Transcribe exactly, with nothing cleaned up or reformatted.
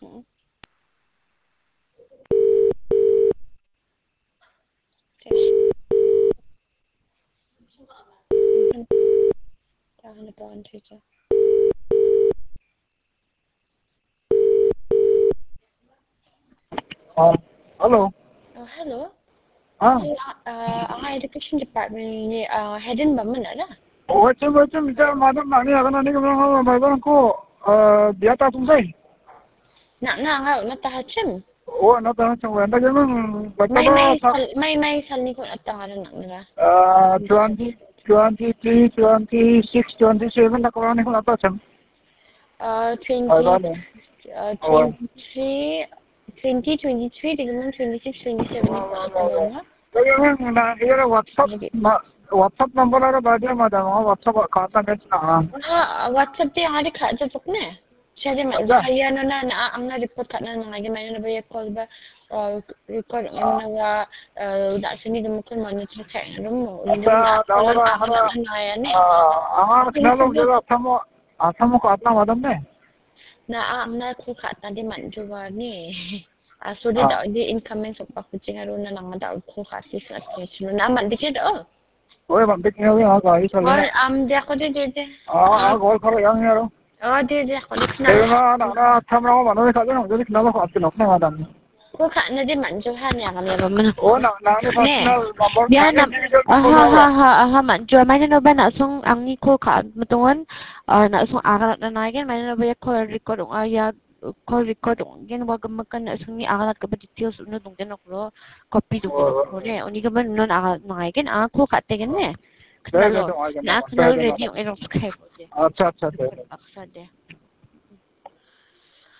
Mm. Tahan na po ang teacher. Uh, hello. Oh, hello. Ah, Uh, ang education department ni uh, headin ba man na? wacem wacem kita madam nani akan nani kemana mana ko uh biata tungsai. Na na nga na tahachim. Oh, na tahan cang wenda jemang May baca may sal, may may sal ni ko at tangaran na nila. uh twenty twenty three twenty six twenty seven nak orang ni ko nata cang. Uh, twenty, Ada uh, twenty-three, twenty, twenty-three, dengan twenty-six, twenty-seven ni ko at tangaran. Jemang na iya WhatsApp na WhatsApp number ada baca madam WhatsApp kata kan na. Ha, WhatsApp ti ang adik ka jabok na. Siya di man, kaya na na, na ang na-report ka na nga, gamay na ba yung call ba, uh, record ng na nga, uh, da sini mo kun man sa check na mo. Hindi na ako lang ako lang na yan eh. Ah, ang kinalo jala asamo asamo ko atna madam ne. Na ang na ko ka ta di man juwa ni. Ah, so di daw di incoming sa pakucing aro na lang daw ko ka sis at question na man di kid oh. Oye, bantik niyo yung aga isa Or lang. um di ako di di di. Ah, gol karo yang yaro. Oh di di ako di Kaya na. na na na thamra ko manoy sa jeno jadi kinalo ko atin na madam. Ko ka na di man juwa niya kami ba man. Oh, na na ni personal number. Biya na aha ha ha aha man jo may na ba na sung ang ni ko ka matungon na sung akalat na nagen may na ba ya call record ang aya call record ang gen wag makan na sung ni akalat ka ba details no tung gen ko copy do ko ne oni ka ba non akalat na nagen ang ko ka tegen ne. Knalo na knalo ready yung subscribe. अच्छा अच्छा Aksa de.